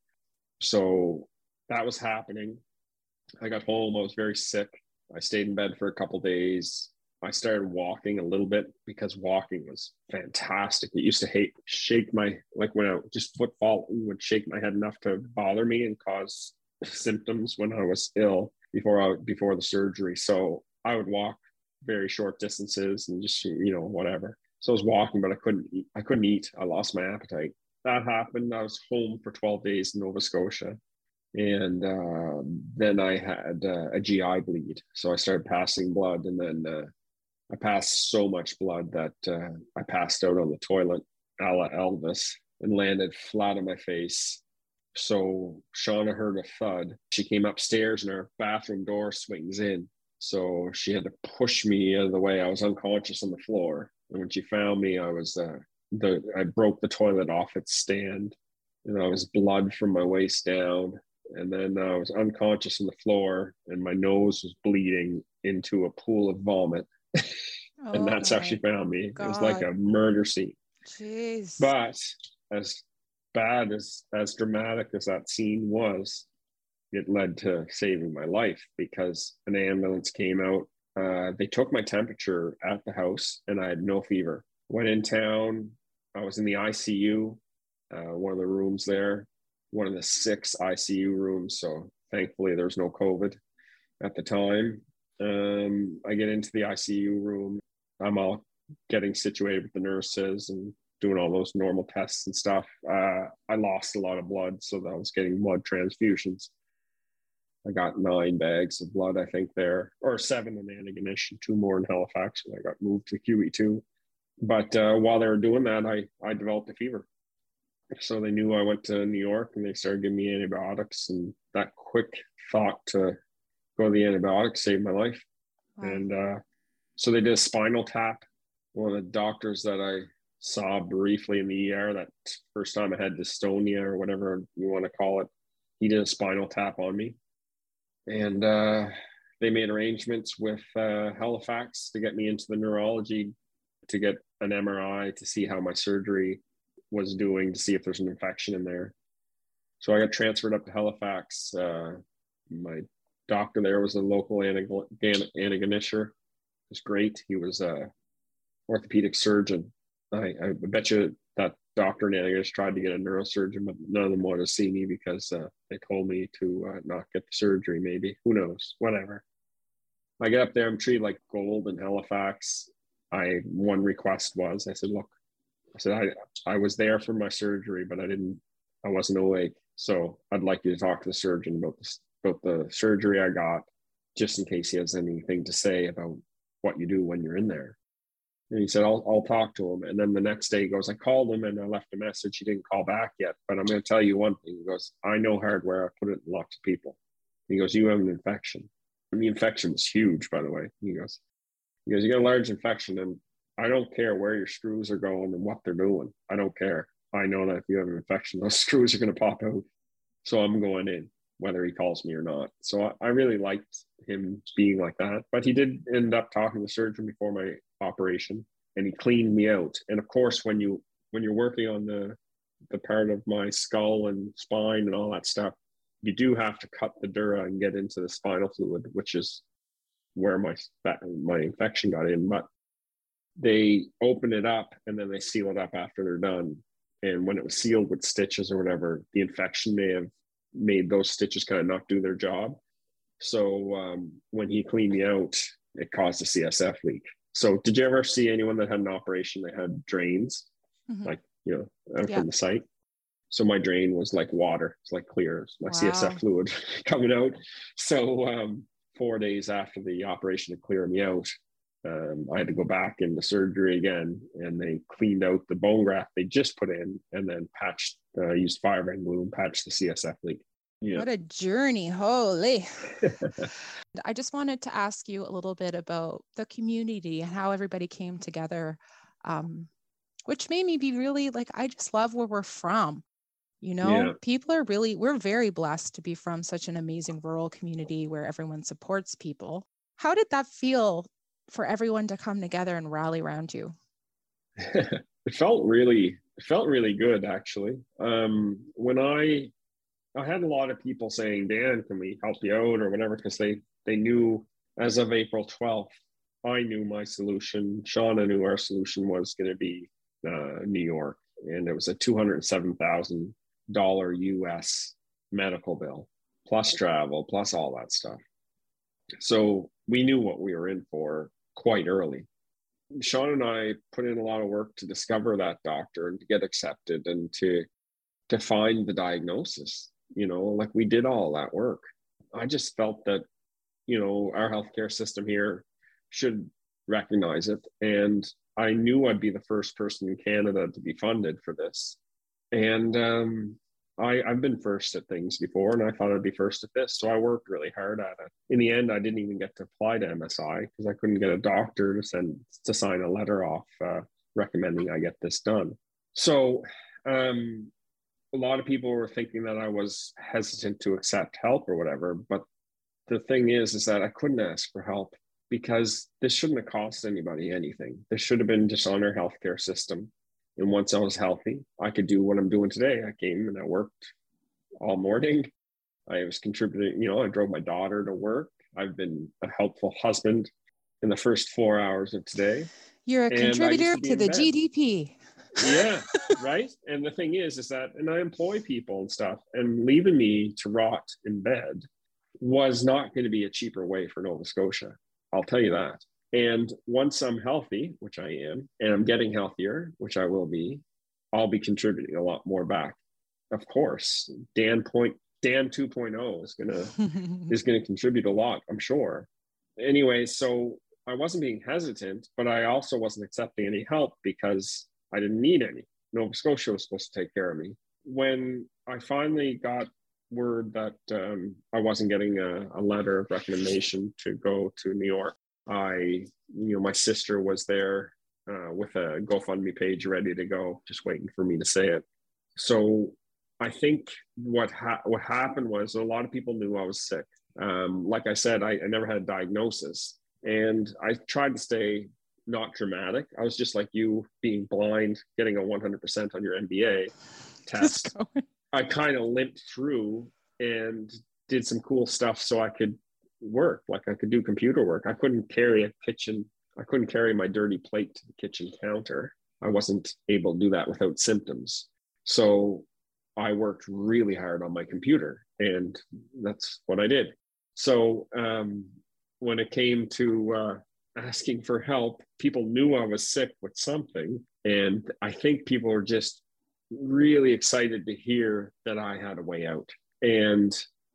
So that was happening. I got home. I was very sick. I stayed in bed for a couple of days. I started walking a little bit because walking was fantastic. It used to hate shake my, like when I just footfall would shake my head enough to bother me and cause symptoms when I was ill before I, before the surgery. So I would walk very short distances and just, you know, whatever. So I was walking, but I couldn't eat. I couldn't eat. I lost my appetite. That happened. I was home for twelve days in Nova Scotia. And uh, then I had uh, a G I bleed. So I started passing blood, and then uh, I passed so much blood that uh, I passed out on the toilet, a la Elvis, and landed flat on my face. So Shauna heard a thud. She came upstairs and our bathroom door swings in. So she had to push me out of the way. I was unconscious on the floor. And when she found me, I was, uh, the I broke the toilet off its stand. And I was blood from my waist down. And then I was unconscious on the floor, and my nose was bleeding into a pool of vomit. And
Oh
that's how she found me. God. It was like a murder scene.
Jeez.
But as bad as, as dramatic as that scene was, it led to saving my life, because an ambulance came out. Uh, they took my temperature at the house, and I had no fever. Went in town. I was in the I C U, uh, one of the rooms there. One of the six I C U rooms. So thankfully there's no COVID at the time. Um, I get into the I C U room. I'm all getting situated with the nurses and doing all those normal tests and stuff. Uh, I lost a lot of blood, so I was getting blood transfusions. I got nine bags of blood, I think there, or seven in Antigonish, two more in Halifax when I got moved to Q E two. But uh, while they were doing that, I, I developed a fever. So they knew I went to New York, and they started giving me antibiotics, and that quick thought to go to the antibiotics saved my life. Wow. And uh, so they did a spinal tap. One of the doctors that I saw briefly in the E R, that first time I had dystonia or whatever you want to call it, he did a spinal tap on me. And uh, they made arrangements with uh, Halifax to get me into the neurology to get an M R I to see how my surgery was doing, to see if there's an infection in there. So I got transferred up to Halifax. Uh, my doctor there was a local Antigonisher. It was great. He was a orthopedic surgeon. I, I bet you that doctor in Antigonish tried to get a neurosurgeon, but none of them wanted to see me because uh, they told me to uh, not get the surgery, maybe. Who knows? Whatever. I get up there, I'm treated like gold in Halifax. I one request was, I said, look, I said, I, I was there for my surgery, but I didn't, I wasn't awake. So I'd like you to talk to the surgeon about this, about the surgery I got, just in case he has anything to say about what you do when you're in there. And he said, I'll, I'll talk to him. And then the next day he goes, I called him and I left a message. He didn't call back yet, but I'm going to tell you one thing. He goes, I know hardware. I put it in lots of people. He goes, you have an infection. And the infection was huge, by the way. He goes, he goes, you got a large infection, and I don't care where your screws are going and what they're doing. I don't care. I know that if you have an infection, those screws are going to pop out. So I'm going in, whether he calls me or not. So I, I really liked him being like that. But he did end up talking to the surgeon before my operation, and he cleaned me out. And of course, when you when you're working on the the part of my skull and spine and all that stuff, you do have to cut the dura and get into the spinal fluid, which is where my my infection got in. But they open it up and then they seal it up after they're done. And when it was sealed with stitches or whatever, the infection may have made those stitches kind of not do their job. So um, when he cleaned me out, it caused a C S F leak. So did you ever see anyone that had an operation that had drains, mm-hmm. like, you know, out yeah. from the site? So my drain was like water. It's like clear. It's my wow. C S F fluid coming out. So um, four days after the operation to clear me out, um, I had to go back into surgery again, and they cleaned out the bone graft they just put in, and then patched, uh, used firebrand glue and patched the C S F leak. Yeah.
What a journey. Holy. I just wanted to ask you a little bit about the community and how everybody came together, um, which made me be really like, I just love where we're from. You know, yeah. people are really, we're very blessed to be from such an amazing rural community where everyone supports people. How did that feel for everyone to come together and rally around you?
It felt really, it felt really good, actually. Um, when I, I had a lot of people saying, Dan, can we help you out or whatever? Because they, they knew as of April twelfth, I knew my solution. Shauna knew our solution was going to be uh, New York. And it was a two hundred seven thousand dollars U S medical bill, plus travel, plus all that stuff. So we knew what we were in for quite early. Sean and I put in a lot of work to discover that doctor and to get accepted and to, to find the diagnosis. You know, like we did all that work. I just felt that, you know, our healthcare system here should recognize it. And I knew I'd be the first person in Canada to be funded for this. And um, I, I've been first at things before, and I thought I'd be first at this. So I worked really hard at it. In the end, I didn't even get to apply to M S I because I couldn't get a doctor to send to sign a letter off uh, recommending I get this done. So um, a lot of people were thinking that I was hesitant to accept help or whatever. But the thing is, is that I couldn't ask for help because this shouldn't have cost anybody anything. This should have been just on our healthcare system. And once I was healthy, I could do what I'm doing today. I came and I worked all morning. I was contributing, you know, I drove my daughter to work. I've been a helpful husband in the first four hours of today.
You're a contributor to, to the bed. G D P.
Yeah, right. And the thing is, is that, and I employ people and stuff, and leaving me to rot in bed was not going to be a cheaper way for Nova Scotia. I'll tell you that. And once I'm healthy, which I am, and I'm getting healthier, which I will be, I'll be contributing a lot more back. Of course, Dan point Dan two point oh is gonna is gonna contribute a lot, I'm sure. Anyway, so I wasn't being hesitant, but I also wasn't accepting any help because I didn't need any. Nova Scotia was supposed to take care of me. When I finally got word that um, I wasn't getting a, a letter of recommendation to go to New York, I, you know, my sister was there uh, with a GoFundMe page ready to go, just waiting for me to say it. So I think what ha- what happened was a lot of people knew I was sick. Um, like I said, I, I never had a diagnosis, and I tried to stay not dramatic. I was just like you, being blind, getting a one hundred percent on your M B A test. I kind of limped through and did some cool stuff so I could work, like I could do computer work. I couldn't carry a kitchen. I couldn't carry my dirty plate to the kitchen counter. I wasn't able to do that without symptoms. So I worked really hard on my computer, and that's what I did. So um, when it came to uh, asking for help, people knew I was sick with something. And I think people were just really excited to hear that I had a way out. And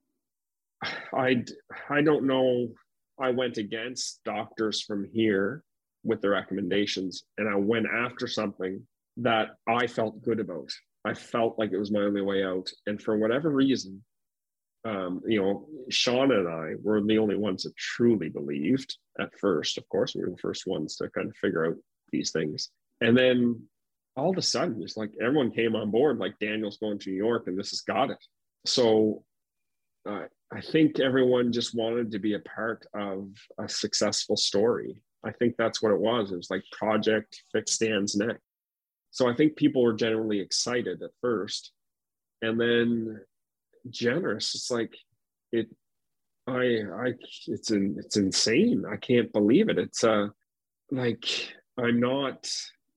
I, I don't know, I went against doctors from here with the recommendations, and I went after something that I felt good about. I felt like it was my only way out. And for whatever reason, um, you know, Sean and I were the only ones that truly believed at first. Of course, we were the first ones to kind of figure out these things. And then all of a sudden, it's like everyone came on board, like Daniel's going to New York and this has got it. So uh, I think everyone just wanted to be a part of a successful story. I think that's what it was. It was like Project Fix Dan's Neck. So I think people were generally excited at first, and then generous. It's like it. I I it's in, it's insane. I can't believe it. It's uh like I'm not.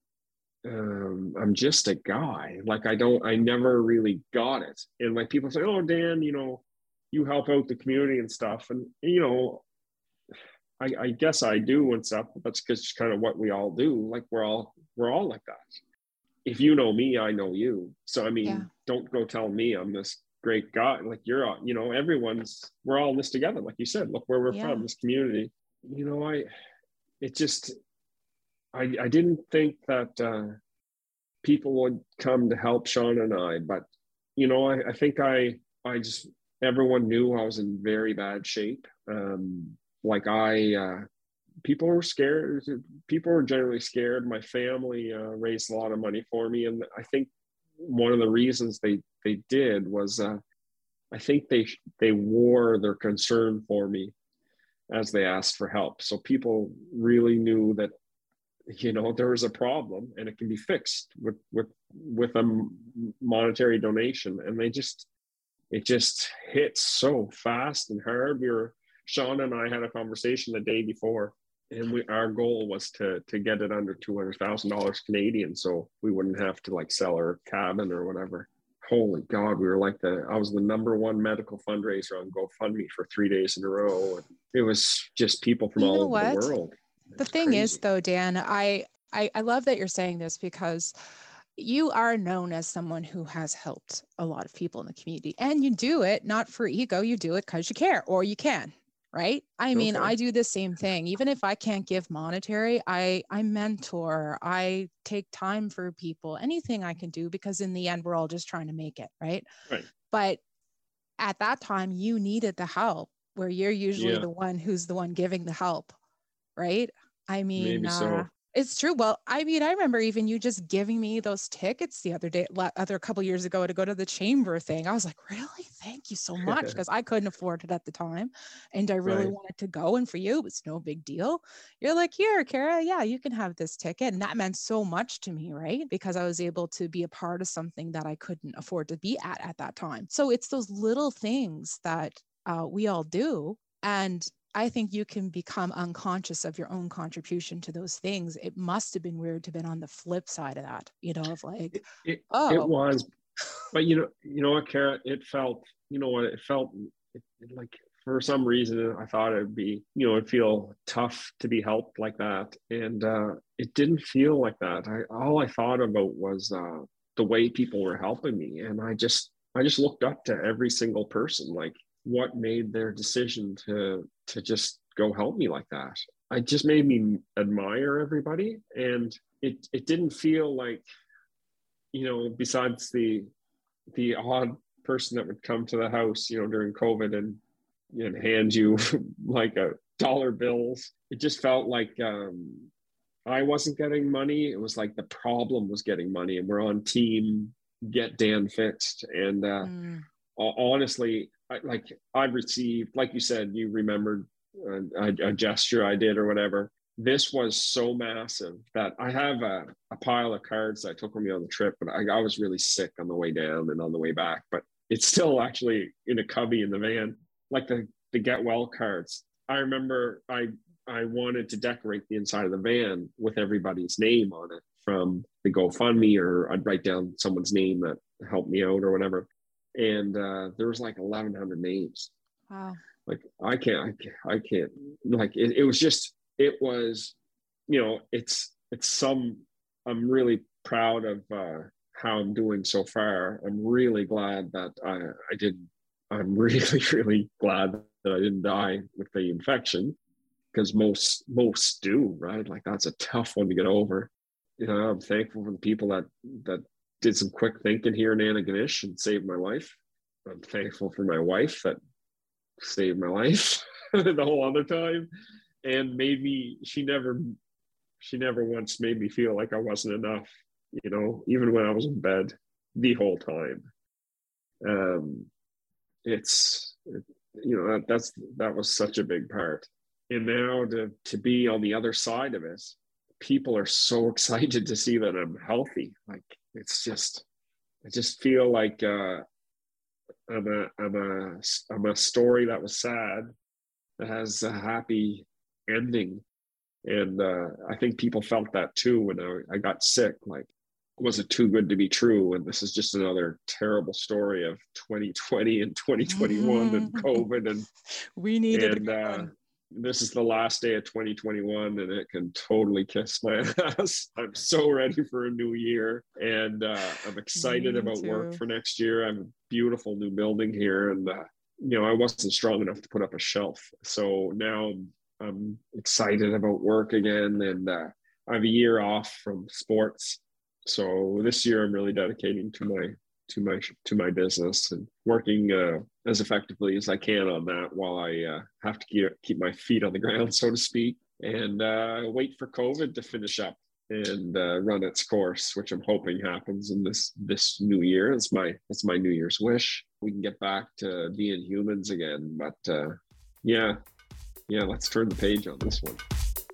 Um, I'm just a guy. Like I don't. I never really got it. And like people say, "Oh, Dan, you know, you help out the community and stuff," and you know, I, I guess I do and stuff, but that's just kind of what we all do. Like we're all we're all like that. If you know me, I know you. So I
Yeah.
mean, don't go tell me I'm this great guy. Like you're, all, you know, everyone's we're all in this together. Like you said, look where we're
Yeah.
from, this community. You know, I it just I I didn't think that uh, people would come to help Sean and I, but you know, I, I think I I just everyone knew I was in very bad shape. Um, like I uh, people were scared. People were generally scared. My family uh, raised a lot of money for me, and I think one of the reasons they they did was uh, I think they they wore their concern for me as they asked for help. So people really knew that, you know, there was a problem and it can be fixed with with with a monetary donation, and they just it just hit so fast and hard. We were Sean and I had a conversation the day before, and we our goal was to to get it under two hundred thousand dollars Canadian, so we wouldn't have to like sell our cabin or whatever. Holy God, we were like the I was the number one medical fundraiser on GoFundMe for three days in a row. And it was just people from
You
all
know
over the
what?
world.
The thing is, though, Dan, I, I I love that you're saying this, because you are known as someone who has helped a lot of people in the community, and you do it not for ego. You do it because you care, or you can, right? I mean,
Okay.
I do the same thing. Even if I can't give monetary, I I mentor, I take time for people, anything I can do, because in the end, we're all just trying to make it, right?
Right.
But at that time, you needed the help, where you're usually
Yeah.
the one who's the one giving the help, right? I mean,
Maybe
uh,
so.
it's true. Well, I mean, I remember even you just giving me those tickets the other day, la- other couple years ago, to go to the chamber thing. I was like, really? Thank you so much, because I couldn't afford it at the time, and I really
Right.
wanted to go. And for you, it was no big deal. You're like, here, Kara, yeah, you can have this ticket, and that meant so much to me, right? Because I was able to be a part of something that I couldn't afford to be at at that time. So it's those little things that uh, we all do, and I think you can become unconscious of your own contribution to those things. It must have been weird to have been on the flip side of that, you know, of like,
It, it, it
oh,
was, but you know, you know what, Kara, it felt, you know what, it felt it, it, like for some reason I thought it'd be, you know, it'd feel tough to be helped like that. And uh, it didn't feel like that. I, all I thought about was uh, the way people were helping me. And I just, I just looked up to every single person, like what made their decision to, to just go help me like that. It just made me admire everybody. And it, it didn't feel like, you know, besides the, the odd person that would come to the house, you know, during COVID and, and hand you like a dollar bills. It just felt like um, I wasn't getting money. It was like the problem was getting money, and we're on team get Dan fixed. And uh,
mm,
honestly, I, like I received, like you said, you remembered a, a gesture I did or whatever. This was so massive that I have a, a pile of cards that I took with me on the trip, but I, I was really sick on the way down and on the way back. But it's still actually in a cubby in the van, like the the get well cards. I remember I I wanted to decorate the inside of the van with everybody's name on it from the GoFundMe, or I'd write down someone's name that helped me out or whatever. And uh, there was like eleven hundred names.
wow.
Like I can't, I can't, I can't. Like it, it was just, it was, you know, it's it's some. I'm really proud of uh, how I'm doing so far. I'm really glad that I I didn't. I'm really really glad that I didn't die with the infection, because most most do, right? Like that's a tough one to get over. You know, I'm thankful for the people that that did some quick thinking here in Antigonish and saved my life. I'm thankful for my wife that saved my life the whole other time, and made me. She never, she never once made me feel like I wasn't enough. You know, even when I was in bed, the whole time. Um, it's it, you know that that's that was such a big part. And now to to be on the other side of it, people are so excited to see that I'm healthy. Like, it's just, I just feel like uh, I'm a, I'm a, I'm a story that was sad that has a happy ending. And uh, I think people felt that too when I, I got sick. Like, was it too good to be true? And this is just another terrible story of twenty twenty and twenty twenty-one and COVID. And
we needed
and,
a good
uh,
one.
This is the last day of twenty twenty-one, and it can totally kiss my ass. I'm so ready for a new year, and uh, I'm excited
Me
about
too.
work for next year. I have a beautiful new building here, and uh, you know, I wasn't strong enough to put up a shelf, so now I'm, I'm excited about work again, and uh, I have a year off from sports. So this year, I'm really dedicating to my to my to my business and working uh, as effectively as I can on that, while I uh, have to keep, keep my feet on the ground, so to speak, and uh, wait for COVID to finish up and uh, run its course, which I'm hoping happens in this this new year. It's my it's my New Year's wish. We can get back to being humans again. But uh, yeah, yeah, let's turn the page on this one.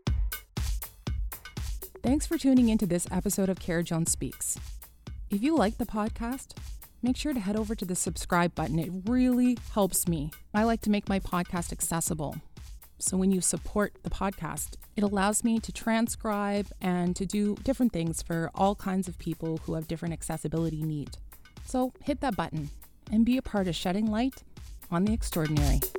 Thanks for tuning into this episode of Cara Jones Speaks. If you like the podcast, make sure to head over to the subscribe button. It really helps me. I like to make my podcast accessible. So when you support the podcast, it allows me to transcribe and to do different things for all kinds of people who have different accessibility needs. So hit that button and be a part of shedding light on the extraordinary.